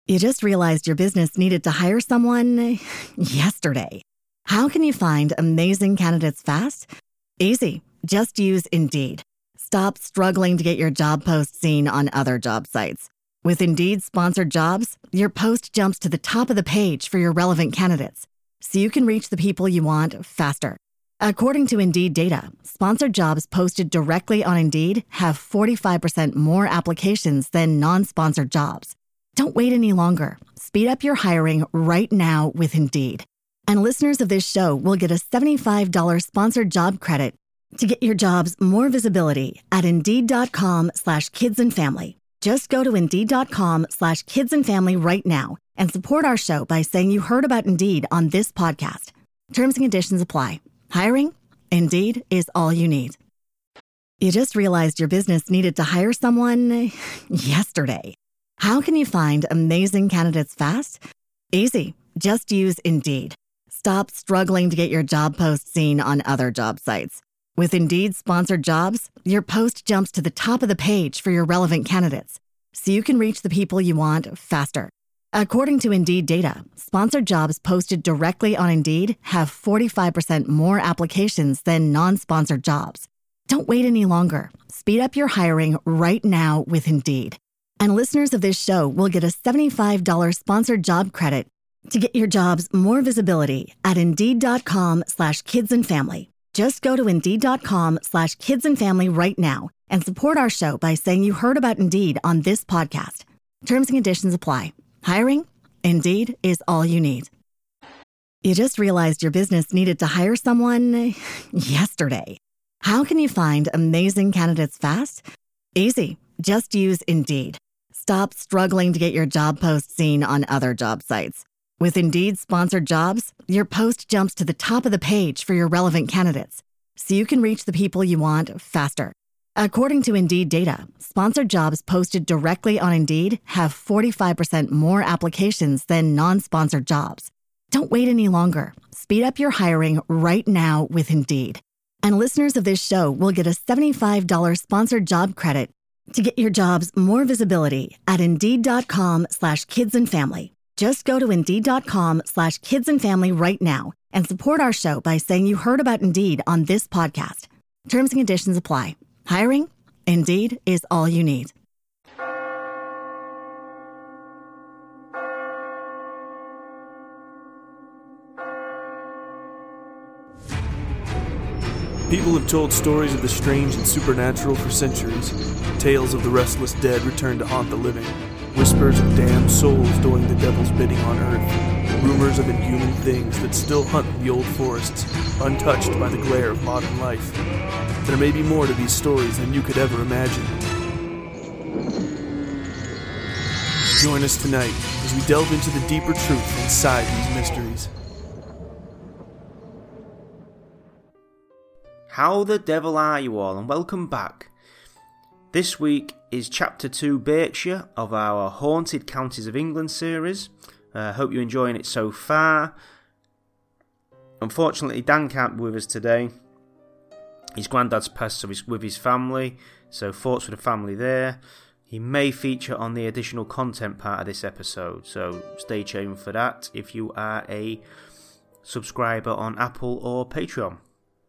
You just realized your business needed to hire someone yesterday. How can you find amazing candidates fast? Easy. Just use Indeed. Stop struggling to get your job post seen on other job sites. With Indeed sponsored jobs, your post jumps to the top of the page for your relevant candidates, so you can reach the people you want faster. According to Indeed data, sponsored jobs posted directly on Indeed have 45% more applications than non-sponsored jobs. Don't wait any longer. Speed up your hiring right now with Indeed. And listeners of this show will get a $75 sponsored job credit to get your jobs more visibility at Indeed.com/kidsandfamily. Just go to Indeed.com/kidsandfamily right now and support our show by saying you heard about Indeed on this podcast. Terms and conditions apply. Hiring? Indeed is all you need. You just realized your business needed to hire someone yesterday. How can you find amazing candidates fast? Easy. Just use Indeed. Stop struggling to get your job post seen on other job sites. With Indeed sponsored jobs, your post jumps to the top of the page for your relevant candidates, so you can reach the people you want faster. According to Indeed data, sponsored jobs posted directly on Indeed have 45% more applications than non-sponsored jobs. Don't wait any longer. Speed up your hiring right now with Indeed. And listeners of this show will get a $75 sponsored job credit to get your jobs more visibility at Indeed.com/kidsandfamily. Just go to Indeed.com/kidsandfamily right now and support our show by saying you heard about Indeed on this podcast. Terms and conditions apply. Hiring? Indeed is all you need. You just realized your business needed to hire someone yesterday. How can you find amazing candidates fast? Easy. Just use Indeed. Stop struggling to get your job post seen on other job sites. With Indeed sponsored jobs, your post jumps to the top of the page for your relevant candidates, so you can reach the people you want faster. According to Indeed data, sponsored jobs posted directly on Indeed have 45% more applications than non-sponsored jobs. Don't wait any longer. Speed up your hiring right now with Indeed. And listeners of this show will get a $75 sponsored job credit to get your jobs more visibility at Indeed.com/kidsandfamily. Just go to Indeed.com/kidsandfamily right now and support our show by saying you heard about Indeed on this podcast. Terms and conditions apply. Hiring? Indeed is all you need. People have told stories of the strange and supernatural for centuries. Tales of the restless dead return to haunt the living. Whispers of damned souls doing the devil's bidding on earth. Rumors of inhuman things that still hunt the old forests, untouched by the glare of modern life. There may be more to these stories than you could ever imagine. Join us tonight as we delve into the deeper truth inside these mysteries. How the devil are you all, and welcome back. This week is Chapter 2 Berkshire of our Haunted Counties of England series. Hope you're enjoying it so far. Unfortunately, Dan can't be with us today. His granddad's passed, so he's with his family, so thoughts for the family there. He may feature on the additional content part of this episode, so stay tuned for that if you are a subscriber on Apple or Patreon.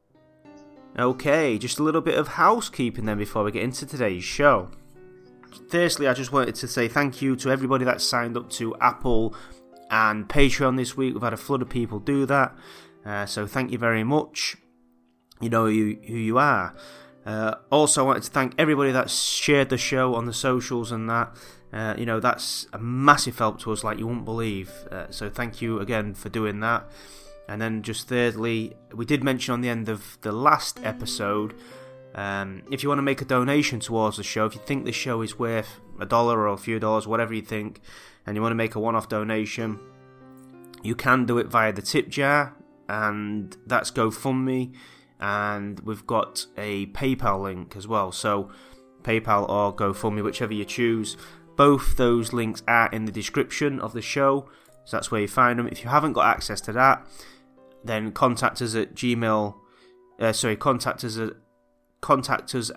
Okay, just a little bit of housekeeping then before we get into today's show. Firstly, I just wanted to say thank you to everybody that signed up to Apple and Patreon this week. We've had a flood of people do that, so thank you very much. You know who you are. Also, I wanted to thank everybody that shared the show on the socials and that. That's a massive help to us like you wouldn't believe. So thank you again for doing that. And then just thirdly, we did mention on the end of the last episode, if you want to make a donation towards the show, if you think the show is worth $1 or a few dollars, whatever you think, and you want to make a one-off donation, you can do it via the tip jar, and that's GoFundMe, and we've got a PayPal link as well, so PayPal or GoFundMe, whichever you choose. Both those links are in the description of the show, so that's where you find them. If you haven't got access to that, then contact us at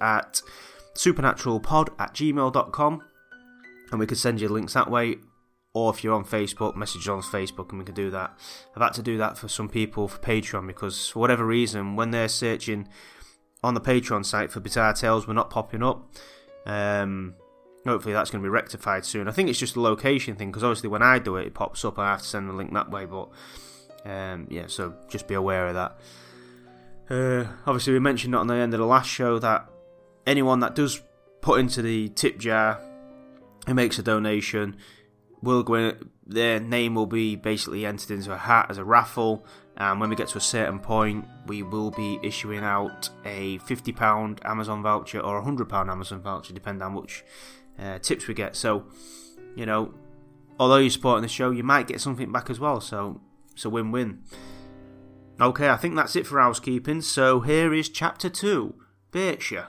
supernaturalpod@gmail.com, and we can send you links that way. or if you're on Facebook, message on Facebook and we can do that. I've had to do that for some people for Patreon because for whatever reason, when they're searching on the Patreon site for Bizarre Tales, we're not popping up. Hopefully that's going to be rectified soon. I think it's just a location thing because obviously when I do it, it pops up and I have to send the link that way. But so just be aware of that. Obviously we mentioned at the end of the last show that anyone that does put into the tip jar who makes a donation will go in, their name will be basically entered into a hat as a raffle, and when we get to a certain point we will be issuing out a £50 Amazon voucher or a £100 Amazon voucher depending on which tips we get. So, you know, although you're supporting the show, you might get something back as well, so it's a win-win. Okay, I think that's it for housekeeping, so here is Chapter 2, Berkshire.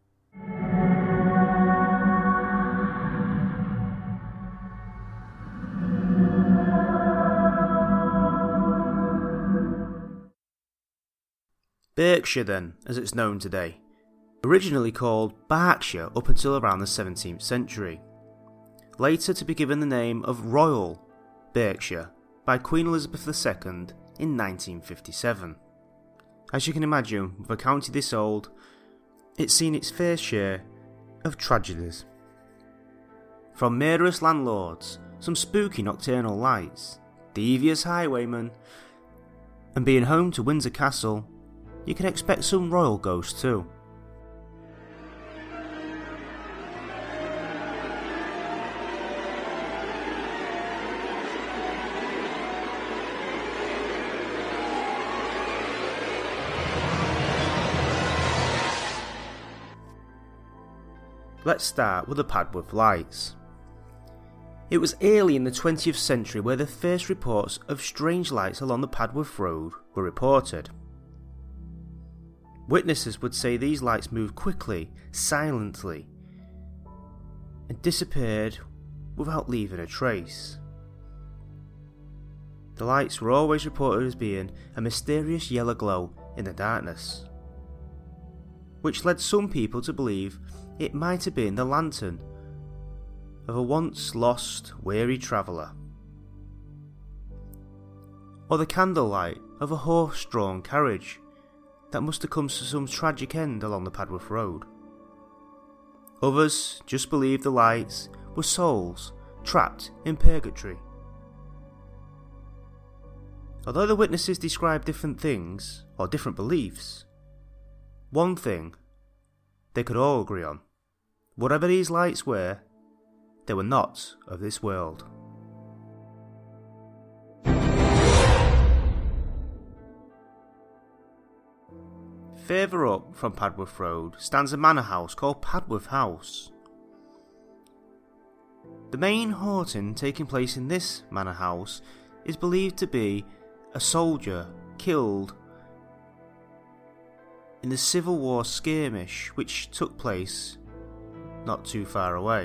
Berkshire then, as it's known today, originally called Berkshire up until around the 17th century, later to be given the name of Royal Berkshire by Queen Elizabeth II in 1957. As you can imagine, with a county this old, it's seen its fair share of tragedies. From murderous landlords, some spooky nocturnal lights, devious highwaymen, and being home to Windsor Castle, you can expect some royal ghosts too. Let's start with the Padworth Lights. It was early in the 20th century where the first reports of strange lights along the Padworth Road were reported. Witnesses would say these lights moved quickly, silently, and disappeared without leaving a trace. The lights were always reported as being a mysterious yellow glow in the darkness, which led some people to believe it might have been the lantern of a once lost, weary traveller, or the candlelight of a horse-drawn carriage that must have come to some tragic end along the Padworth Road. Others just believed the lights were souls trapped in purgatory. Although the witnesses described different things, or different beliefs, one thing they could all agree on: whatever these lights were, they were not of this world. Further up from Padworth Road stands a manor house called Padworth House. The main haunting taking place in this manor house is believed to be a soldier killed in the Civil War skirmish which took place not too far away.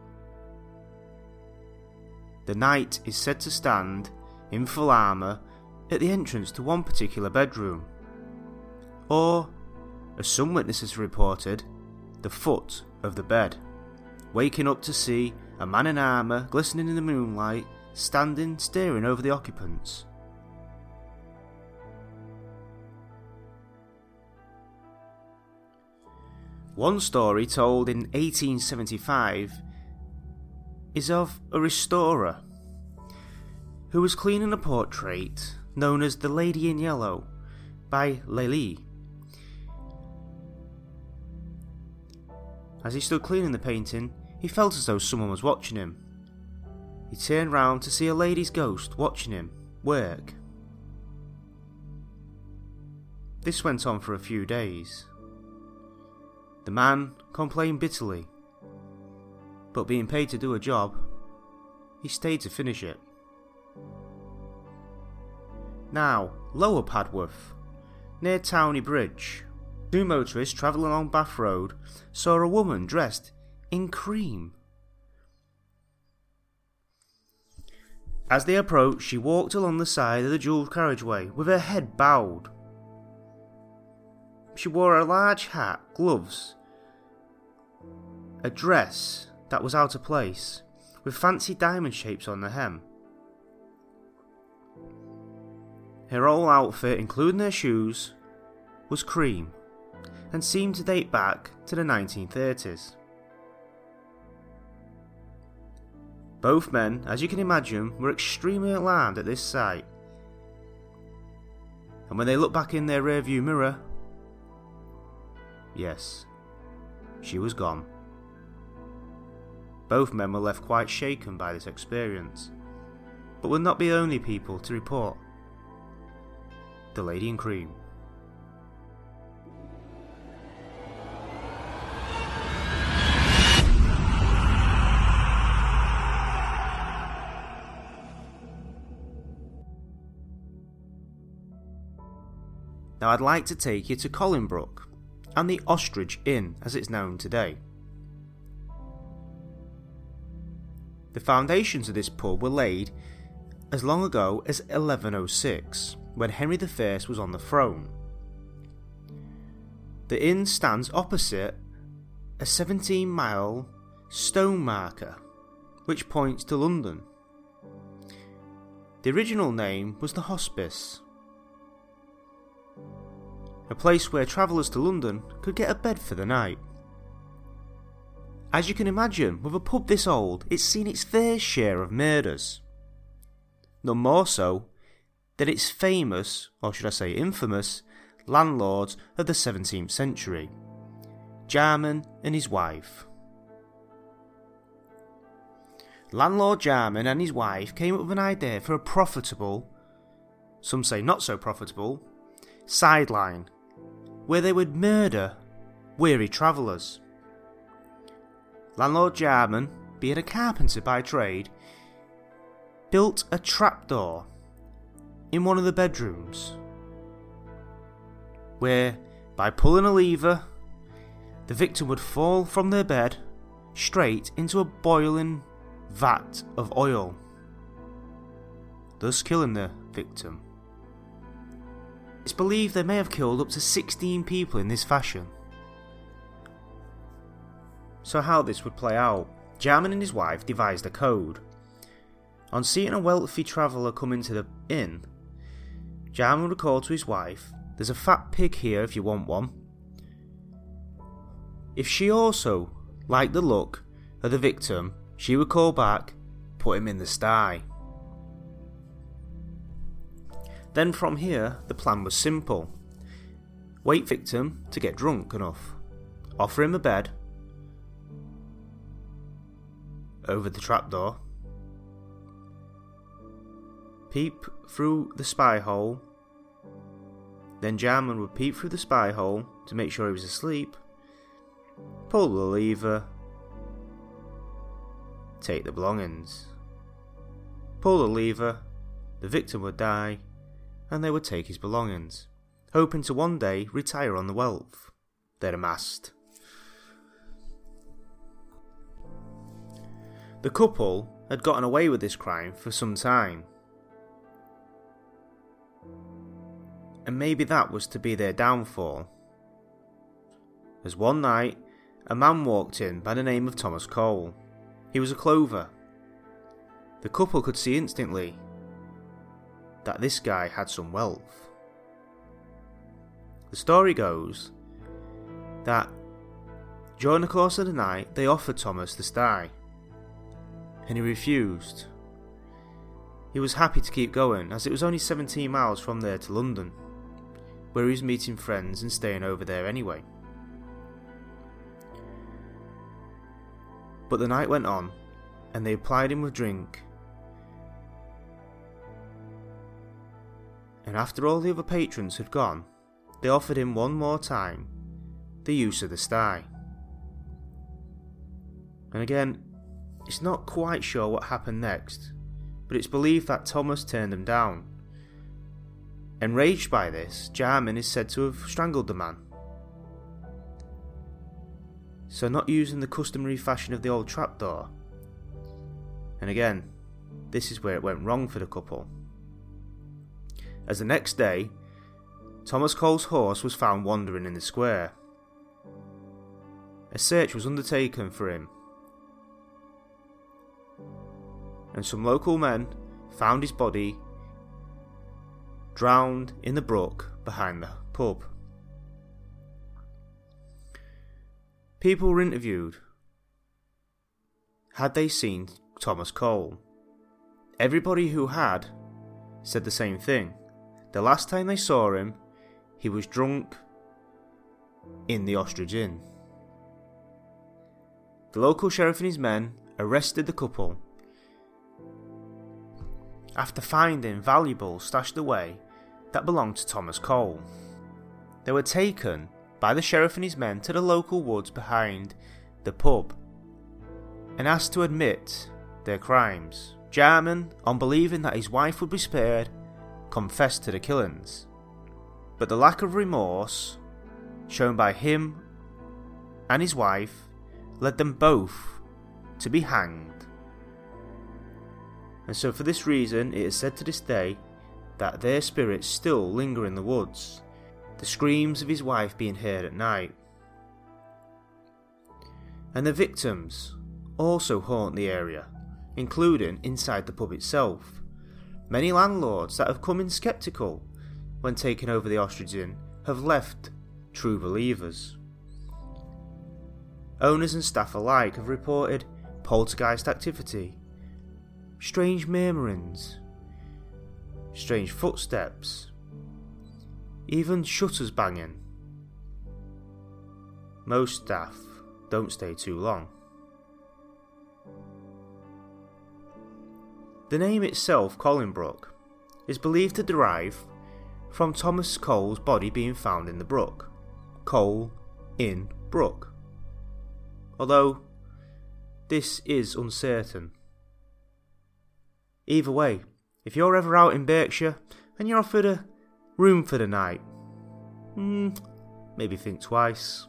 The knight is said to stand in full armour at the entrance to one particular bedroom, or, as some witnesses reported, the foot of the bed, waking up to see a man in armour glistening in the moonlight, standing staring over the occupants. One story told in 1875 is of a restorer who was cleaning a portrait known as The Lady in Yellow by Lely. As he stood cleaning the painting, he felt as though someone was watching him. He turned round to see a lady's ghost watching him work. This went on for a few days. The man complained bitterly, but being paid to do a job, he stayed to finish it. Now, Lower Padworth, near Towney Bridge, two motorists travelling along Bath Road saw a woman dressed in cream. As they approached, she walked along the side of the dual carriageway with her head bowed. She wore a large hat, gloves, a dress that was out of place, with fancy diamond shapes on the hem. Her whole outfit, including her shoes, was cream and seemed to date back to the 1930s. Both men, as you can imagine, were extremely alarmed at this sight. And when they looked back in their rearview mirror, yes, she was gone. Both men were left quite shaken by this experience, but would not be the only people to report the lady in cream. Now I'd like to take you to Collinbrook and the Ostrich Inn as it's known today. The foundations of this pub were laid as long ago as 1106, when Henry I was on the throne. The inn stands opposite a 17-mile stone marker which points to London. The original name was the Hospice, a place where travellers to London could get a bed for the night. As you can imagine, with a pub this old, it's seen its fair share of murders. None more so than its famous, or should I say infamous, landlords of the 17th century, Jarman and his wife. Landlord Jarman and his wife came up with an idea for a profitable, some say not so profitable, sideline, where they would murder weary travellers. Landlord Jarman, being a carpenter by trade, built a trapdoor in one of the bedrooms, where, by pulling a lever, the victim would fall from their bed straight into a boiling vat of oil, thus killing the victim. It's believed they may have killed up to 16 people in this fashion. So how this would play out, Jarman and his wife devised a code. On seeing a wealthy traveller come into the inn, Jarman would call to his wife, "There's a fat pig here if you want one." If she also liked the look of the victim, she would call back, "Put him in the sty." Then from here, the plan was simple. Wait victim to get drunk enough, offer him a bed over the trapdoor, peep through the spy hole, then Jarman would peep through the spy hole to make sure he was asleep, pull the lever, take the belongings, pull the lever, the victim would die, and they would take his belongings, hoping to one day retire on the wealth they'd amassed. The couple had gotten away with this crime for some time, and maybe that was to be their downfall, as one night a man walked in by the name of Thomas Cole. He was a clover. The couple could see instantly that this guy had some wealth. The story goes that during the course of the night they offered Thomas the sty, and he refused. He was happy to keep going, as it was only 17 miles from there to London, where he was meeting friends and staying over there anyway. But the night went on, and they plied him with drink, and after all the other patrons had gone, they offered him one more time the use of the sty. And again, it's not quite sure what happened next, but it's believed that Thomas turned them down. Enraged by this, Jarman is said to have strangled the man. So not using the customary fashion of the old trapdoor. And again, this is where it went wrong for the couple, as the next day, Thomas Cole's horse was found wandering in the square. A search was undertaken for him, and some local men found his body drowned in the brook behind the pub. People were interviewed. Had they seen Thomas Cole? Everybody who had said the same thing. The last time they saw him, he was drunk in the Ostrich Inn. The local sheriff and his men arrested the couple after finding valuables stashed away that belonged to Thomas Cole. They were taken by the sheriff and his men to the local woods behind the pub and asked to admit their crimes. Jarman, on believing that his wife would be spared, confessed to the killings, but the lack of remorse shown by him and his wife led them both to be hanged. And so for this reason it is said to this day that their spirits still linger in the woods, the screams of his wife being heard at night. And the victims also haunt the area, including inside the pub itself. Many landlords that have come in sceptical when taking over the Ostrich Inn have left true believers. Owners and staff alike have reported poltergeist activity, strange murmurings, strange footsteps, even shutters banging. Most staff don't stay too long. The name itself, Collinbrook, is believed to derive from Thomas Cole's body being found in the brook. Cole in brook. Although this is uncertain. Either way, if you're ever out in Berkshire and you're offered a room for the night, maybe think twice.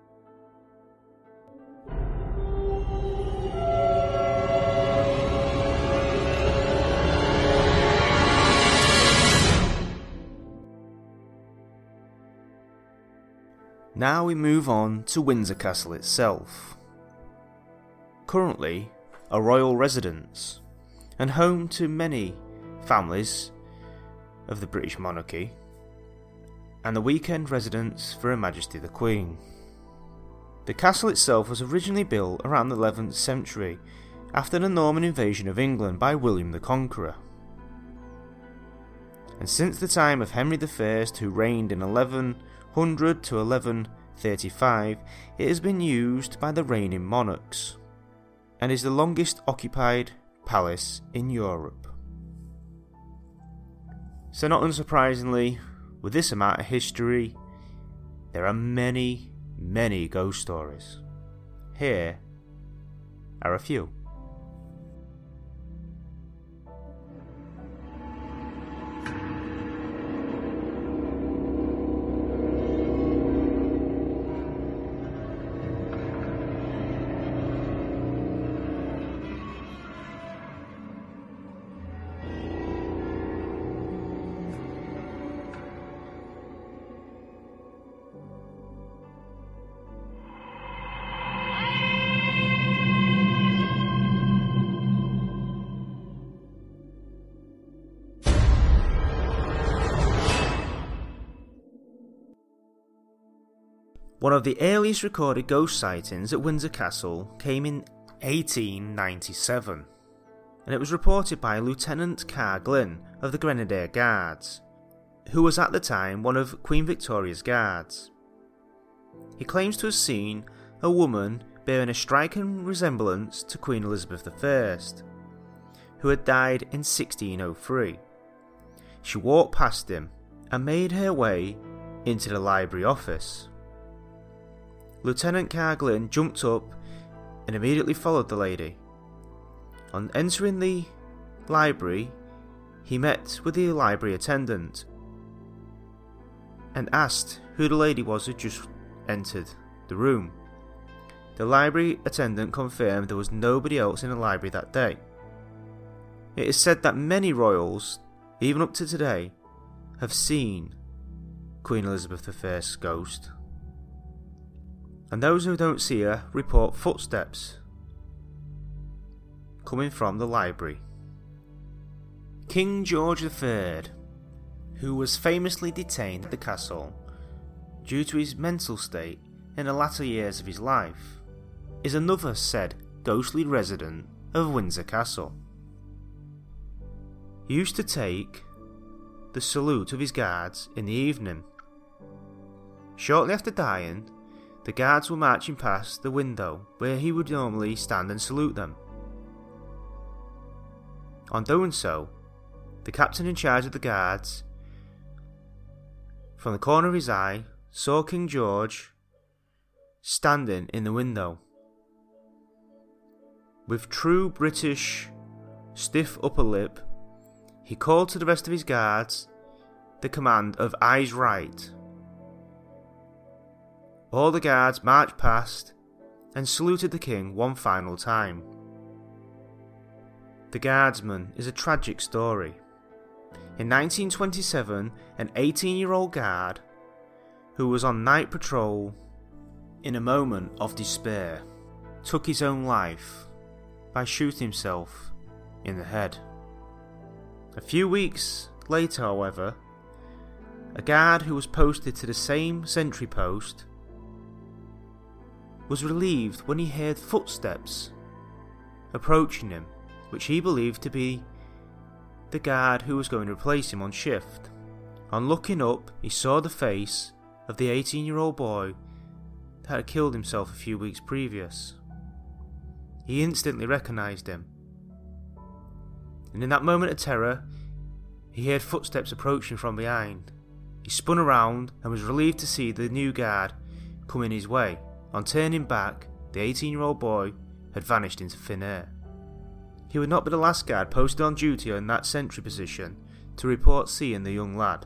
Now we move on to Windsor Castle itself. Currently a royal residence and home to many families of the British monarchy, and the weekend residence for Her Majesty the Queen. The castle itself was originally built around the 11th century after the Norman invasion of England by William the Conqueror. And since the time of Henry I, who reigned in 1100 to 1135, it has been used by the reigning monarchs, and is the longest occupied palace in Europe. So not unsurprisingly, with this amount of history, there are many, many ghost stories. Here are a few. One of the earliest recorded ghost sightings at Windsor Castle came in 1897, and it was reported by Lieutenant Carr Glynn of the Grenadier Guards, who was at the time one of Queen Victoria's guards. He claims to have seen a woman bearing a striking resemblance to Queen Elizabeth I, who had died in 1603. She walked past him and made her way into the library office. Lieutenant Carr Glynn jumped up and immediately followed the lady. On entering the library, he met with the library attendant and asked who the lady was who just entered the room. The library attendant confirmed there was nobody else in the library that day. It is said that many royals, even up to today, have seen Queen Elizabeth I's ghost. And those who don't see her report footsteps coming from the library King George III, who was famously detained at the castle due to his mental state in the latter years of his life, is another said ghostly resident of Windsor Castle. He used to take the salute of his guards in the evening. Shortly after dying, the guards were marching past the window where he would normally stand and salute them. On doing so, the captain in charge of the guards, from the corner of his eye, saw King George standing in the window. With true British stiff upper lip, he called to the rest of his guards the command of eyes right. All the guards marched past and saluted the king one final time. The Guardsman is a tragic story. In 1927, an 18-year-old guard who was on night patrol, in a moment of despair, took his own life by shooting himself in the head. A few weeks later, however, a guard who was posted to the same sentry post was relieved when he heard footsteps approaching him, which he believed to be the guard who was going to replace him on shift. On looking up, he saw the face of the 18-year-old boy that had killed himself a few weeks previous. He instantly recognised him, and in that moment of terror, he heard footsteps approaching from behind. He spun around and was relieved to see the new guard coming his way. On turning back, the 18-year-old boy had vanished into thin air. He would not be the last guard posted on duty in that sentry position to report seeing the young lad.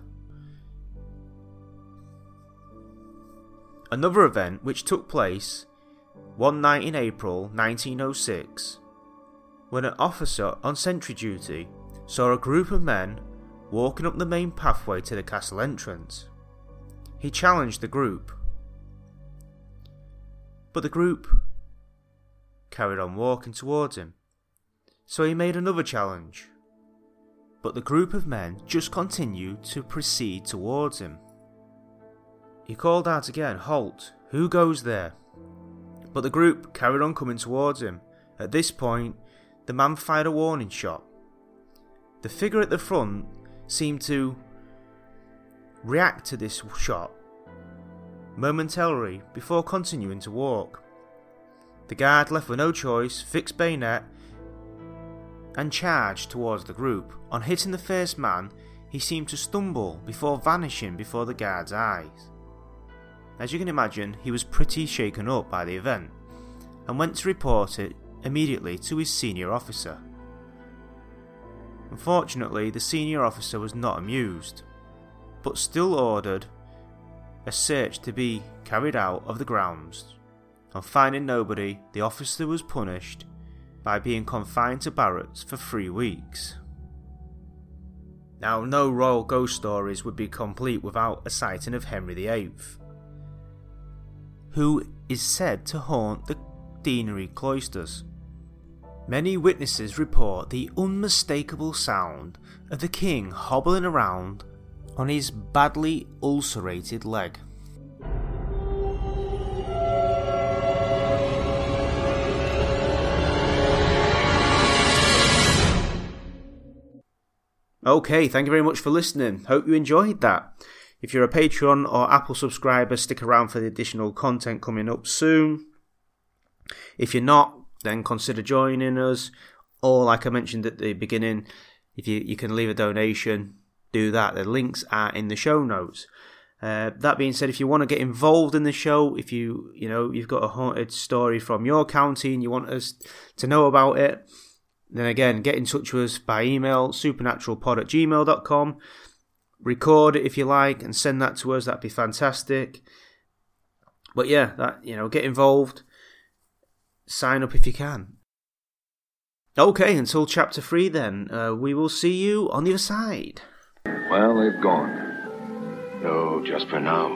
Another event which took place one night in April 1906, when an officer on sentry duty saw a group of men walking up the main pathway to the castle entrance. He challenged the group, but the group carried on walking towards him. So he made another challenge, but the group of men just continued to proceed towards him. He called out again, "Halt, who goes there?" But the group carried on coming towards him. At this point, the man fired a warning shot. The figure at the front seemed to react to this shot momentarily before continuing to walk. The guard, left with no choice, fixed bayonet and charged towards the group. On hitting the first man, he seemed to stumble before vanishing before the guard's eyes. As you can imagine, he was pretty shaken up by the event and went to report it immediately to his senior officer. Unfortunately, the senior officer was not amused, but still ordered a search to be carried out of the grounds. On finding nobody, the officer was punished by being confined to barracks for 3 weeks. Now, no royal ghost stories would be complete without a sighting of Henry VIII, who is said to haunt the deanery cloisters. Many witnesses report the unmistakable sound of the king hobbling around on his badly ulcerated leg. Okay, thank you very much for listening. Hope you enjoyed that. If you're a Patreon or Apple subscriber, stick around for the additional content coming up soon. If you're not, then consider joining us. Or, like I mentioned at the beginning, if you can leave a donation, do that. The links are in the show notes. That being said, if you want to get involved in the show, if you've got a haunted story from your county and you want us to know about it, then again, get in touch with us by email, supernaturalpod@gmail.com. Record it if you like and send that to us. That'd be fantastic. But yeah, get involved. Sign up if you can. Okay, until chapter 3 then. We will see you on the other side. Well, they've gone. No, just for now.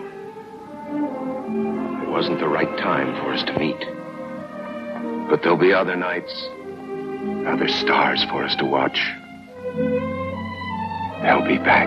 It wasn't the right time for us to meet. But there'll be other nights, other stars for us to watch. They'll be back.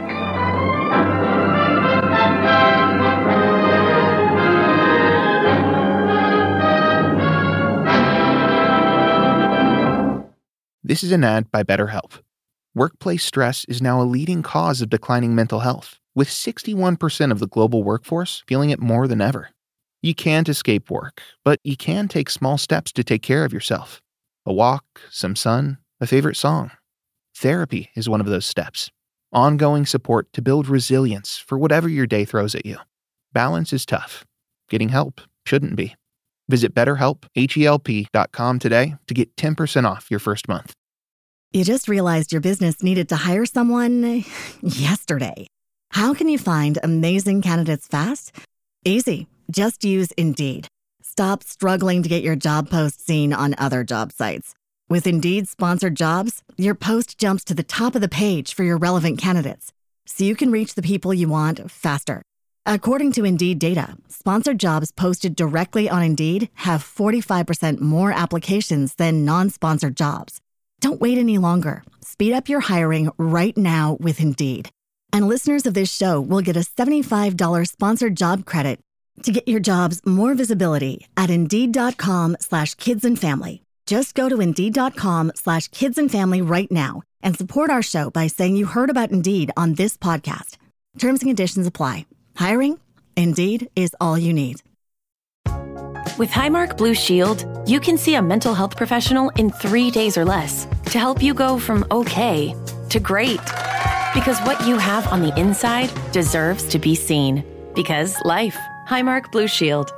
This is an ad by BetterHelp. Workplace stress is now a leading cause of declining mental health, with 61% of the global workforce feeling it more than ever. You can't escape work, but you can take small steps to take care of yourself. A walk, some sun, a favorite song. Therapy is one of those steps. Ongoing support to build resilience for whatever your day throws at you. Balance is tough. Getting help shouldn't be. Visit BetterHelp.com today to get 10% off your first month. You just realized your business needed to hire someone yesterday. How can you find amazing candidates fast? Easy. Just use Indeed. Stop struggling to get your job post seen on other job sites. With Indeed sponsored jobs, your post jumps to the top of the page for your relevant candidates, so you can reach the people you want faster. According to Indeed data, sponsored jobs posted directly on Indeed have 45% more applications than non-sponsored jobs. Don't wait any longer. Speed up your hiring right now with Indeed. And listeners of this show will get a $75 sponsored job credit to get your jobs more visibility at Indeed.com/kidsandfamily. Just go to Indeed.com/kidsandfamily right now and support our show by saying you heard about Indeed on this podcast. Terms and conditions apply. Hiring? Indeed is all you need. With Highmark Blue Shield, you can see a mental health professional in 3 days or less to help you go from okay to great. Because what you have on the inside deserves to be seen. Because life. Highmark Blue Shield.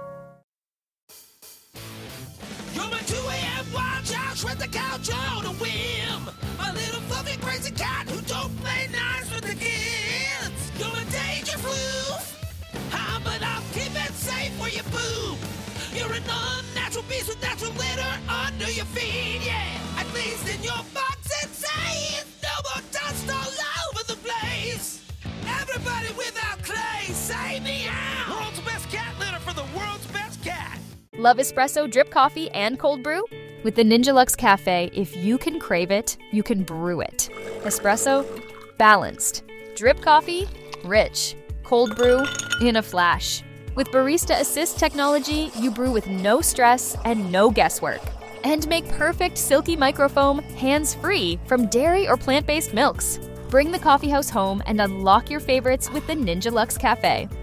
You're my 2 a.m. wild child, shred the couch on a whim. My little fluffy crazy cat who don't play nice with the kids. You're a danger floof. But I'll keep it safe where you poop. You're an unnatural beast with natural litter under your feet, yeah. At least in your box it says no more dust all over the place. Everybody without clay, say meow. World's best cat litter for the world's best cat. Love espresso, drip coffee, and cold brew? With the Ninja Luxe Cafe, if you can crave it, you can brew it. Espresso, balanced. Drip coffee, rich. Cold brew, in a flash. With Barista Assist technology, you brew with no stress and no guesswork. And make perfect silky microfoam hands-free from dairy or plant-based milks. Bring the coffeehouse home and unlock your favorites with the Ninja Luxe Cafe.